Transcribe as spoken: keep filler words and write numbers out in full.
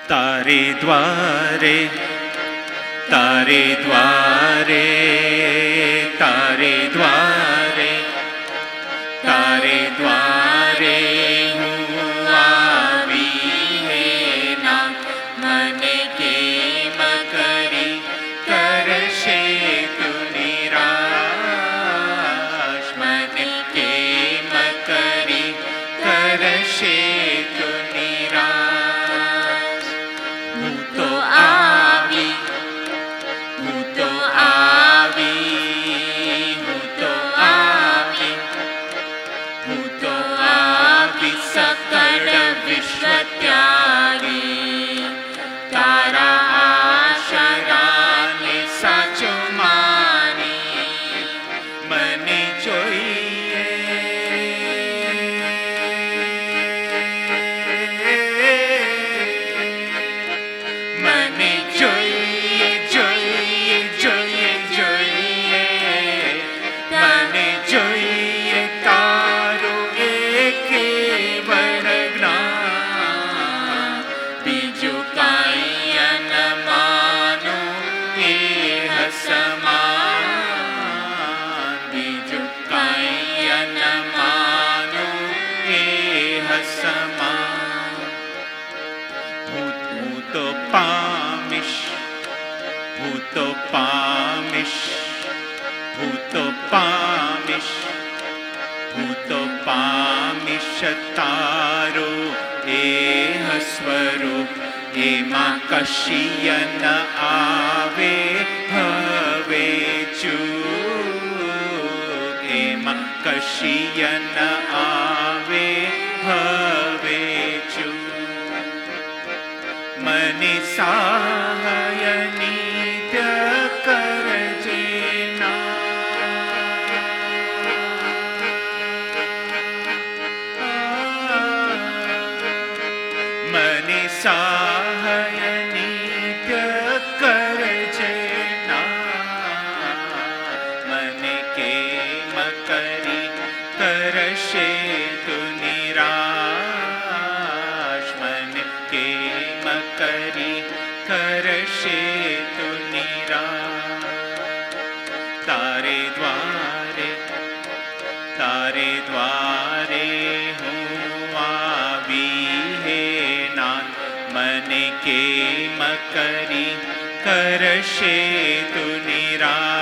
तारे द्वारे तारे द्वारे तारे द्वारे तारे द्वारे હું આવી હે ના મને કેમ કરી કરશે તું નિરાશ મને કેમ કરી કરશે તું નિરાશ હું તો આવી હું તો આવી હું તો આવી હું તો આવી સકળ વિશ્વ ત્યાગી તારા આશરાને સાચો માની મને જોઈએ મને જોઈએ જોઈએ જોઈએ જોઈએ મને જોઈએ તારું એક કેવળ જ્ઞાન બીજું કાંઈ ન માનું એ સમાન બીજું કાંઈ ન માનું એ સમાન હું હું તો પામીશ હું તો પામીશ હું તો પામીશ હું તો પામીશ તારો એ સ્વરૂપ એમાં કશીય ન આવે હવે ચૂક એમાં કશીય ન આવે હવે ચૂક મને સહાય નિત્ય કરજે મને સહાય નિત્ય કરજે ના મને કેમ કરી કરશે તું નિરાશ મને કેમ કરી કરશે તું નિરાશ તારે દ્વારે તારે દ્વારે હું આવી હે નાથ મને કેમ કરી કરશે તું નિરાશ